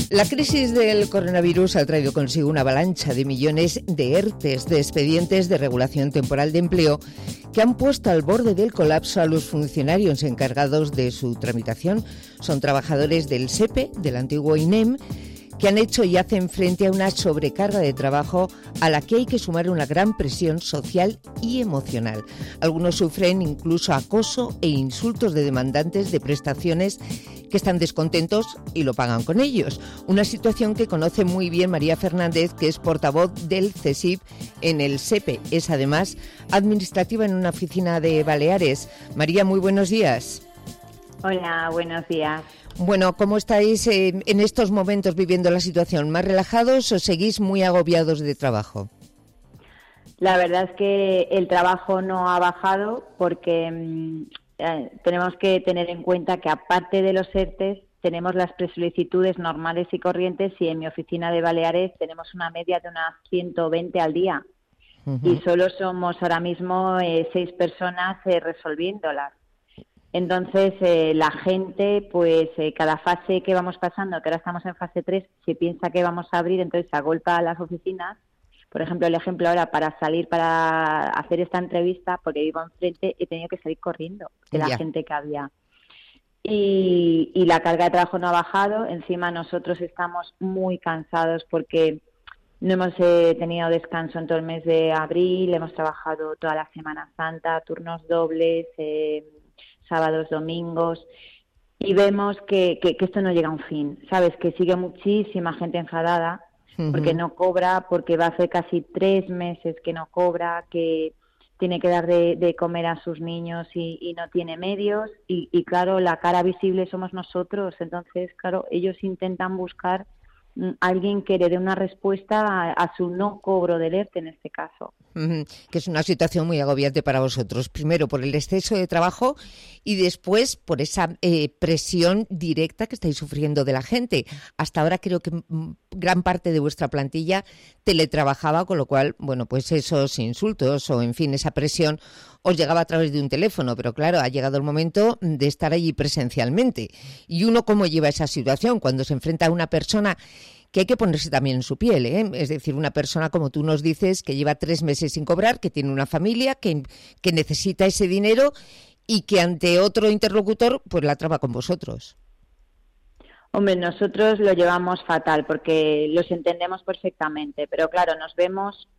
La crisis del coronavirus ha traído consigo una avalancha de millones de ERTEs, de expedientes de regulación temporal de empleo, que han puesto al borde del colapso a los funcionarios encargados de su tramitación. Son trabajadores del SEPE, del antiguo INEM, que han hecho y hacen frente a una sobrecarga de trabajo a la que hay que sumar una gran presión social y emocional. Algunos sufren incluso acoso e insultos de demandantes de prestaciones que están descontentos y lo pagan con ellos. Una situación que conoce muy bien María Fernández, que es portavoz del CESIF en el SEPE. Es además administrativa en una oficina de Baleares. María, muy buenos días. Hola, buenos días. Bueno, ¿cómo estáis en estos momentos viviendo la situación? ¿Más relajados o seguís muy agobiados de trabajo? La verdad es que el trabajo no ha bajado porque tenemos que tener en cuenta que aparte de los ERTEs tenemos las presolicitudes normales y corrientes, y en mi oficina de Baleares tenemos una media de unas 120 al día. Y solo somos ahora mismo 6 personas resolviéndolas. Entonces, la gente, pues cada fase que vamos pasando, que ahora estamos en fase 3, se piensa que vamos a abrir, entonces se agolpa a las oficinas. Por ejemplo, el ejemplo ahora, para salir para hacer esta entrevista, porque vivo enfrente, he tenido que salir corriendo de la gente que había. Y la carga de trabajo no ha bajado. Encima nosotros estamos muy cansados porque no hemos tenido descanso en todo el mes de abril, hemos trabajado toda la Semana Santa, turnos dobles, sábados, domingos, y vemos que esto no llega a un fin, ¿sabes? Que sigue muchísima gente enfadada porque no cobra, porque va a hacer casi 3 meses que no cobra, que tiene que dar de comer a sus niños y no tiene medios, y claro, la cara visible somos nosotros. Entonces, claro, ellos intentan buscar alguien que le dé una respuesta a su no cobro del ERTE en este caso. Que es una situación muy agobiante para vosotros. Primero por el exceso de trabajo y después por esa presión directa que estáis sufriendo de la gente. Hasta ahora creo que gran parte de vuestra plantilla teletrabajaba, con lo cual, bueno, pues esos insultos o, en fin, esa presión os llegaba a través de un teléfono, pero claro, ha llegado el momento de estar allí presencialmente. ¿Y uno cómo lleva esa situación cuando se enfrenta a una persona que hay que ponerse también en su piel, ¿eh? Es decir, una persona, como tú nos dices, que lleva 3 meses sin cobrar, que tiene una familia, que necesita ese dinero y que ante otro interlocutor pues la traba con vosotros? Hombre, nosotros lo llevamos fatal porque los entendemos perfectamente, pero claro, nos vemos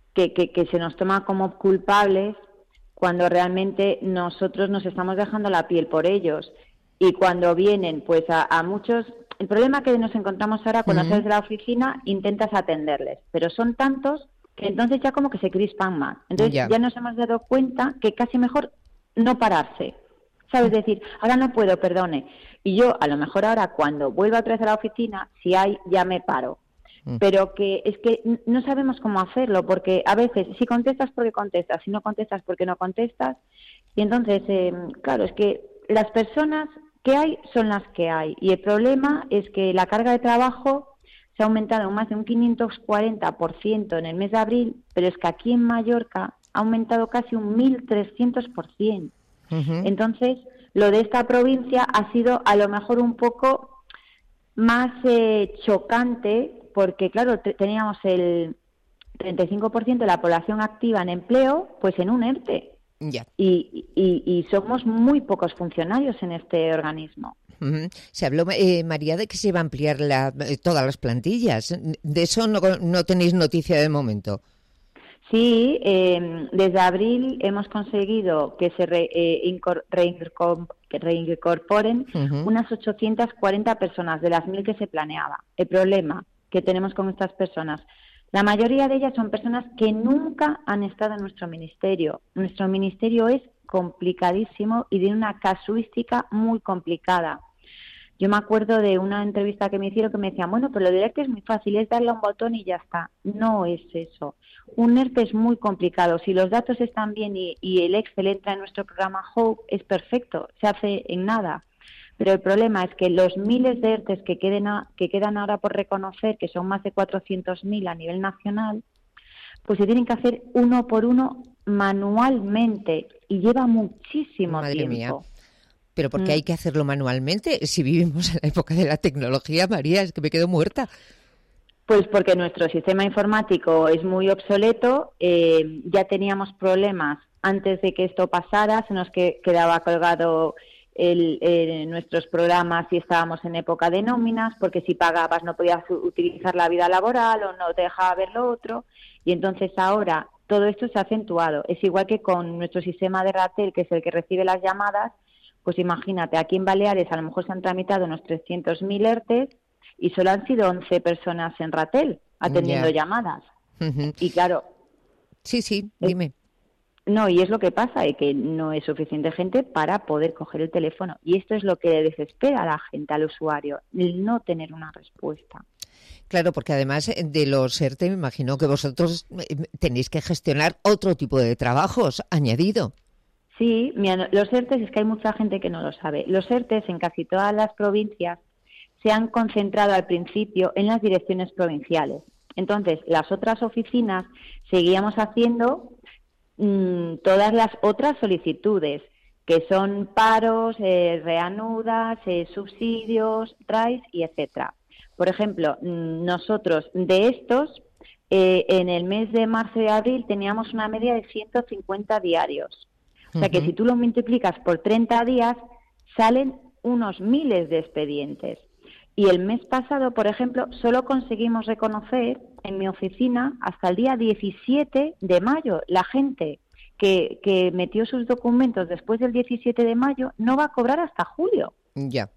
que se nos toma como culpables cuando realmente nosotros nos estamos dejando la piel por ellos. Y cuando vienen, pues a muchos... El problema que nos encontramos ahora, cuando sales de la oficina, intentas atenderles, pero son tantos que entonces ya como que se crispan más. Entonces ya nos hemos dado cuenta que casi mejor no pararse, ¿sabes? Decir, ahora no puedo, perdone. Y yo, a lo mejor ahora, cuando vuelva otra vez a la oficina, si hay, ya me paro. Pero que es que no sabemos cómo hacerlo, porque a veces, si contestas porque contestas, si no contestas porque no contestas, y entonces, claro, es que las personas que hay son las que hay, y el problema es que la carga de trabajo se ha aumentado más de un 540% en el mes de abril, pero es que aquí en Mallorca ha aumentado casi un 1.300%. Entonces, lo de esta provincia ha sido a lo mejor un poco más chocante, porque claro, teníamos el 35% de la población activa en empleo, pues en un ERTE. Y somos muy pocos funcionarios en este organismo. Se habló, María, de que se iba a ampliar todas las plantillas. ¿De eso no tenéis noticia de momento? Sí, desde abril hemos conseguido que se reincorporen unas 840 personas de las 1.000 que se planeaba. El problema que tenemos con estas personas, la mayoría de ellas son personas que nunca han estado en nuestro ministerio. Nuestro ministerio es complicadísimo y de una casuística muy complicada. Yo me acuerdo de una entrevista que me hicieron que me decían, bueno, pero lo del ERTE es muy fácil, es darle a un botón y ya está. No es eso. Un ERTE es muy complicado. Si los datos están bien y el Excel entra en nuestro programa Hope, es perfecto, se hace en nada. Pero el problema es que los miles de ERTEs que quedan ahora por reconocer, que son más de 400.000 a nivel nacional, pues se tienen que hacer uno por uno manualmente y lleva muchísimo tiempo. Mía. Pero ¿por qué hay que hacerlo manualmente? Si vivimos en la época de la tecnología, María, es que me quedo muerta. Pues porque nuestro sistema informático es muy obsoleto, ya teníamos problemas antes de que esto pasara, se nos quedaba colgado nuestros programas si estábamos en época de nóminas, porque si pagabas no podías utilizar la vida laboral o no te dejaba ver lo otro, y entonces ahora todo esto se ha acentuado. Es igual que con nuestro sistema de Ratel, que es el que recibe las llamadas, pues imagínate, aquí en Baleares a lo mejor se han tramitado unos 300.000 ERTEs, y solo han sido 11 personas en Ratel atendiendo llamadas. Y claro... Sí, dime. No, y es lo que pasa, que no es suficiente gente para poder coger el teléfono. Y esto es lo que le desespera a la gente, al usuario, el no tener una respuesta. Claro, porque además de los ERTE, me imagino que vosotros tenéis que gestionar otro tipo de trabajos añadido. Sí, mira, los ERTEs, es que hay mucha gente que no lo sabe. Los ERTEs en casi todas las provincias se han concentrado al principio en las direcciones provinciales. Entonces, las otras oficinas seguíamos haciendo todas las otras solicitudes, que son paros, reanudas, subsidios, RAIs y etcétera. Por ejemplo, nosotros de estos, en el mes de marzo y abril teníamos una media de 150 diarios. O sea que si tú lo multiplicas por 30 días, salen unos miles de expedientes. Y el mes pasado, por ejemplo, solo conseguimos reconocer en mi oficina hasta el día 17 de mayo. La gente que metió sus documentos después del 17 de mayo no va a cobrar hasta julio. Ya.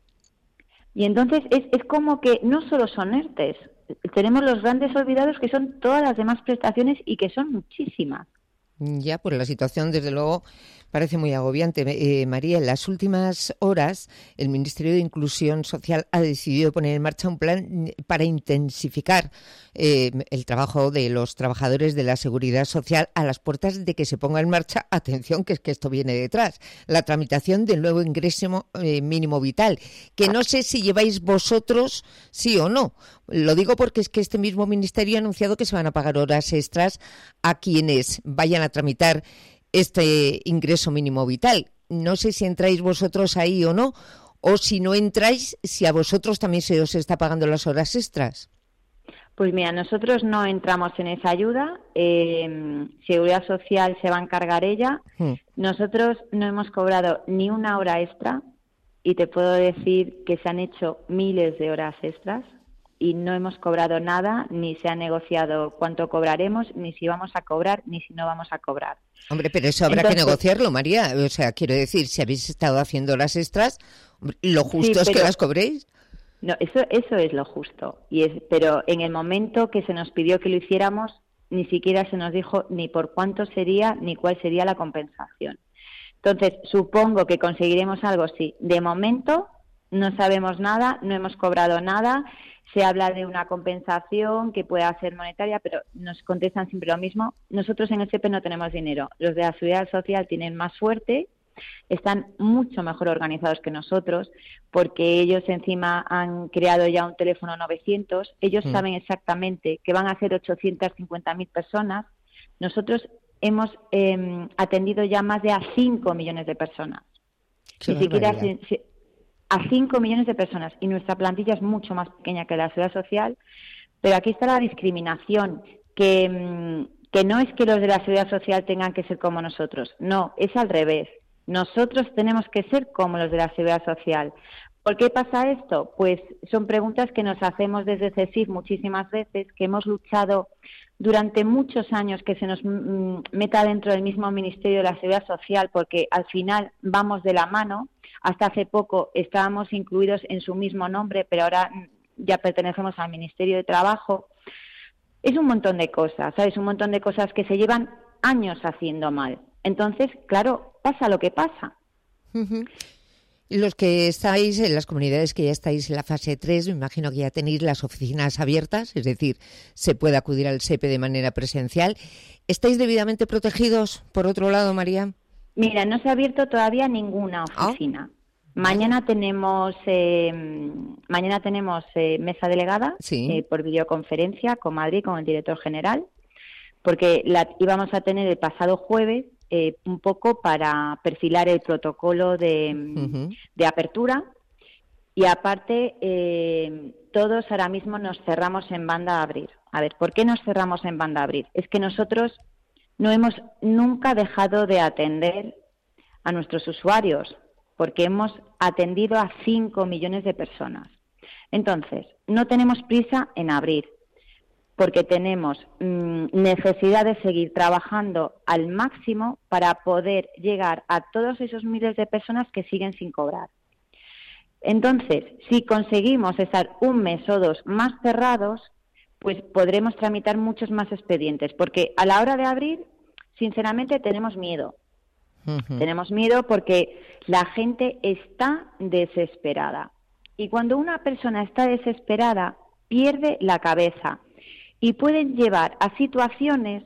Y entonces es como que no solo son ERTEs, tenemos los grandes olvidados que son todas las demás prestaciones y que son muchísimas. Ya, pues la situación, desde luego, parece muy agobiante. María, en las últimas horas, el Ministerio de Inclusión Social ha decidido poner en marcha un plan para intensificar el trabajo de los trabajadores de la Seguridad Social a las puertas de que se ponga en marcha, atención, que es que esto viene detrás, la tramitación del nuevo ingreso mínimo vital, que no sé si lleváis vosotros sí o no. Lo digo porque es que este mismo ministerio ha anunciado que se van a pagar horas extras a quienes vayan a tramitar este ingreso mínimo vital. No sé si entráis vosotros ahí o no, o si no entráis, si a vosotros también se os está pagando las horas extras. Pues mira, nosotros no entramos en esa ayuda, Seguridad Social se va a encargar ella. Nosotros no hemos cobrado ni una hora extra y te puedo decir que se han hecho miles de horas extras y no hemos cobrado nada, ni se ha negociado cuánto cobraremos, ni si vamos a cobrar, ni si no vamos a cobrar. Hombre, pero eso habrá que negociarlo, María. O sea, quiero decir, si habéis estado haciendo horas extras, lo justo es que las cobréis. No, eso es lo justo. Pero en el momento que se nos pidió que lo hiciéramos, ni siquiera se nos dijo ni por cuánto sería, ni cuál sería la compensación. Entonces, supongo que conseguiremos algo, sí. De momento, no sabemos nada, no hemos cobrado nada. Se habla de una compensación que pueda ser monetaria, pero nos contestan siempre lo mismo. Nosotros en el SEPE no tenemos dinero. Los de la Seguridad Social tienen más suerte, están mucho mejor organizados que nosotros, porque ellos encima han creado ya un teléfono 900. Ellos saben exactamente que van a ser 850.000 personas. Nosotros hemos atendido ya más de a 5 millones de personas. Ni siquiera a 5 millones de personas, y nuestra plantilla es mucho más pequeña que la Seguridad Social, pero aquí está la discriminación, que no es que los de la Seguridad Social tengan que ser como nosotros, no, es al revés. Nosotros tenemos que ser como los de la Seguridad Social. ¿Por qué pasa esto? Pues son preguntas que nos hacemos desde CESIF muchísimas veces, que hemos luchado durante muchos años que se nos meta dentro del mismo Ministerio de la Seguridad Social, porque al final vamos de la mano. Hasta hace poco estábamos incluidos en su mismo nombre, pero ahora ya pertenecemos al Ministerio de Trabajo. Es un montón de cosas, ¿sabes? Un montón de cosas que se llevan años haciendo mal. Entonces, claro, pasa lo que pasa. Los que estáis en las comunidades que ya estáis en la fase 3, me imagino que ya tenéis las oficinas abiertas, es decir, se puede acudir al SEPE de manera presencial. ¿Estáis debidamente protegidos, por otro lado, María? Mira, no se ha abierto todavía ninguna oficina. Mañana tenemos mesa delegada por videoconferencia con Madrid, con el director general, porque la íbamos a tener el pasado jueves, un poco para perfilar el protocolo de apertura. Y aparte, todos ahora mismo nos cerramos en banda a abrir. A ver, ¿por qué nos cerramos en banda a abrir? Es que nosotros no hemos nunca dejado de atender a nuestros usuarios, porque hemos atendido a 5 millones de personas. Entonces, no tenemos prisa en abrir, porque tenemos necesidad de seguir trabajando al máximo para poder llegar a todos esos miles de personas que siguen sin cobrar. Entonces, si conseguimos estar un mes o dos más cerrados, pues podremos tramitar muchos más expedientes, porque a la hora de abrir, sinceramente, tenemos miedo. Tenemos miedo porque la gente está desesperada. Y cuando una persona está desesperada, pierde la cabeza. Y pueden llevar a situaciones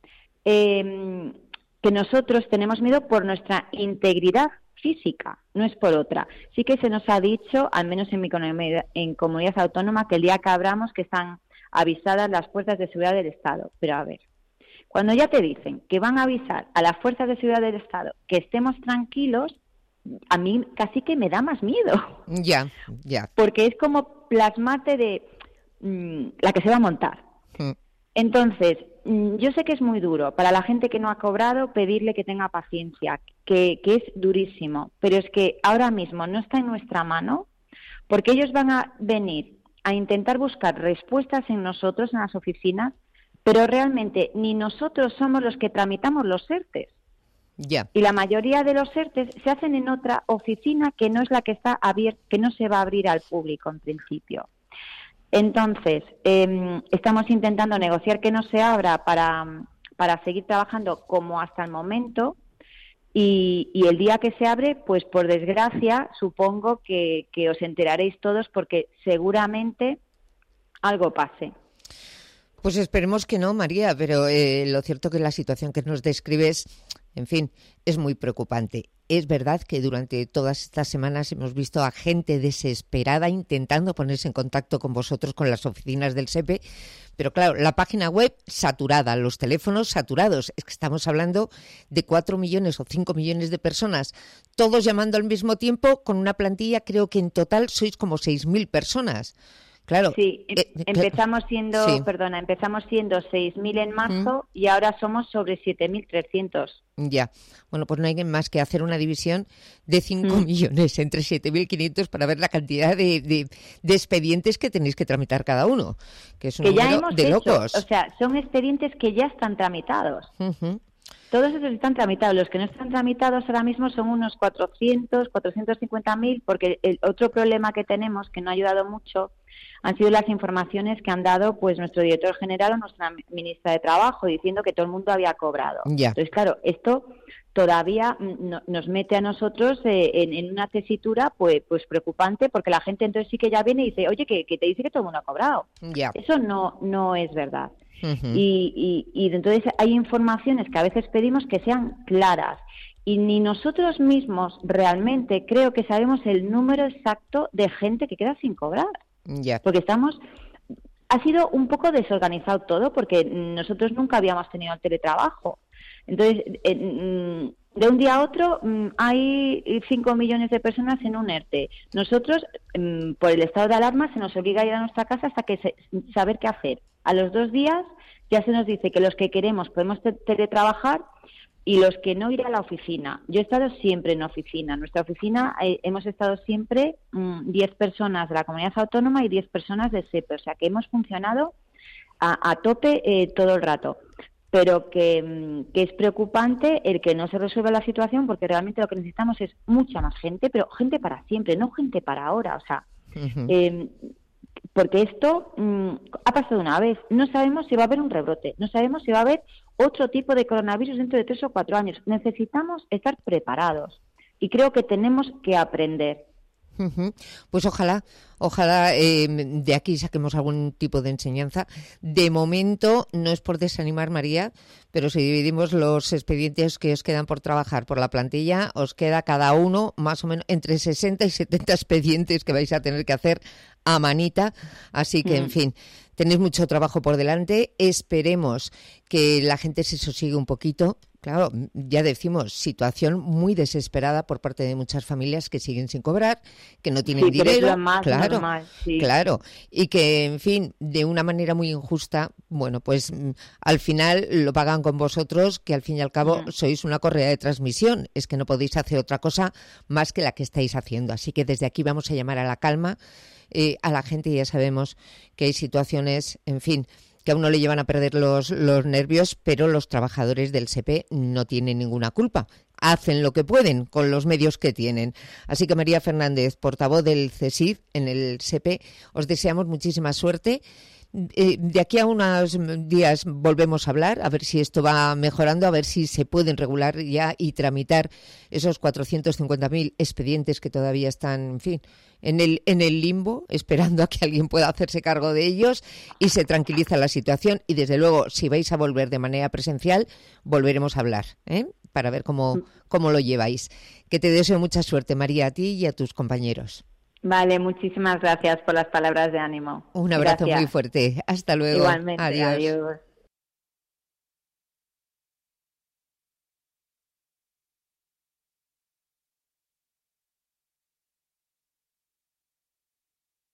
que nosotros tenemos miedo por nuestra integridad física, no es por otra. Sí que se nos ha dicho, al menos en mi comunidad autónoma, que el día que abramos que están avisadas las fuerzas de seguridad del Estado. Pero a ver, cuando ya te dicen que van a avisar a las fuerzas de seguridad del Estado que estemos tranquilos, a mí casi que me da más miedo. Ya. Porque es como plasmarte de la que se va a montar. Entonces, yo sé que es muy duro para la gente que no ha cobrado pedirle que tenga paciencia, que es durísimo, pero es que ahora mismo no está en nuestra mano, porque ellos van a venir a intentar buscar respuestas en nosotros, en las oficinas, pero realmente ni nosotros somos los que tramitamos los ERTEs. Ya. Y la mayoría de los ERTEs se hacen en otra oficina que no es la que está abierta, que no se va a abrir al público en principio. Entonces, estamos intentando negociar que no se abra para seguir trabajando como hasta el momento, y el día que se abre, pues por desgracia, supongo que os enteraréis todos, porque seguramente algo pase. Pues esperemos que no, María, pero lo cierto que la situación que nos describes, en fin, es muy preocupante. Es verdad que durante todas estas semanas hemos visto a gente desesperada intentando ponerse en contacto con vosotros, con las oficinas del SEPE, pero claro, la página web saturada, los teléfonos saturados. Es que estamos hablando de 4 millones o 5 millones de personas, todos llamando al mismo tiempo, con una plantilla, creo que en total sois como 6.000 personas. Claro. Sí, empezamos siendo 6.000 en marzo y ahora somos sobre 7.300. Ya. Bueno, pues no hay más que hacer una división de 5 millones entre 7.500 para ver la cantidad de expedientes que tenéis que tramitar cada uno, que es un número de locos. O sea, son expedientes que ya están tramitados. Todos esos están tramitados. Los que no están tramitados ahora mismo son unos 450.000, porque el otro problema que tenemos, que no ha ayudado mucho, han sido las informaciones que han dado pues nuestro director general o nuestra ministra de Trabajo, diciendo que todo el mundo había cobrado. Ya. Entonces, claro, esto todavía nos mete a nosotros en una tesitura pues preocupante, porque la gente entonces sí que ya viene y dice, oye, que te dice que todo el mundo ha cobrado. Ya. Eso no es verdad. Y entonces hay informaciones que a veces pedimos que sean claras, y ni nosotros mismos realmente creo que sabemos el número exacto de gente que queda sin cobrar. Ya. Porque ha sido un poco desorganizado todo, porque nosotros nunca habíamos tenido el teletrabajo. Entonces, de un día a otro hay 5 millones de personas en un ERTE. Nosotros, por el estado de alarma, se nos obliga a ir a nuestra casa hasta que saber qué hacer. A los 2 días ya se nos dice que los que queremos podemos teletrabajar y los que no, ir a la oficina. Yo he estado siempre en oficina. En nuestra oficina hemos estado siempre 10 personas de la comunidad autónoma y 10 personas del SEPE. O sea, que hemos funcionado a tope todo el rato. Pero que es preocupante el que no se resuelva la situación, porque realmente lo que necesitamos es mucha más gente, pero gente para siempre, no gente para ahora. O sea, porque esto ha pasado una vez. No sabemos si va a haber un rebrote, no sabemos si va a haber otro tipo de coronavirus dentro de 3 o 4 años. Necesitamos estar preparados y creo que tenemos que aprender. Pues ojalá de aquí saquemos algún tipo de enseñanza. De momento, no es por desanimar, María, pero si dividimos los expedientes que os quedan por trabajar por la plantilla, os queda cada uno más o menos entre 60 y 70 expedientes que vais a tener que hacer a manita. Así que, en fin, tenéis mucho trabajo por delante. Esperemos que la gente se sosigue un poquito, Claro, ya decimos, situación muy desesperada por parte de muchas familias que siguen sin cobrar, que no tienen dinero, que es lo más claro, normal, sí. claro, y que, en fin, de una manera muy injusta, bueno, pues al final lo pagan con vosotros, que al fin y al cabo sois una correa de transmisión, es que no podéis hacer otra cosa más que la que estáis haciendo. Así que desde aquí vamos a llamar a la calma a la gente. Ya sabemos que hay situaciones, en fin, que a uno le llevan a perder los nervios, pero los trabajadores del SEPE no tienen ninguna culpa. Hacen lo que pueden con los medios que tienen. Así que María Fernández, portavoz del CSIC en el SEPE, os deseamos muchísima suerte. De aquí a unos días volvemos a hablar, a ver si esto va mejorando, a ver si se pueden regular ya y tramitar esos 450.000 expedientes que todavía están, en fin, en el limbo, esperando a que alguien pueda hacerse cargo de ellos, y se tranquiliza la situación. Y desde luego, si vais a volver de manera presencial, volveremos a hablar, para ver cómo lo lleváis. Que te deseo mucha suerte, María, a ti y a tus compañeros. Vale, muchísimas gracias por las palabras de ánimo. Un abrazo muy fuerte. Hasta luego. Igualmente, Adiós. Adiós.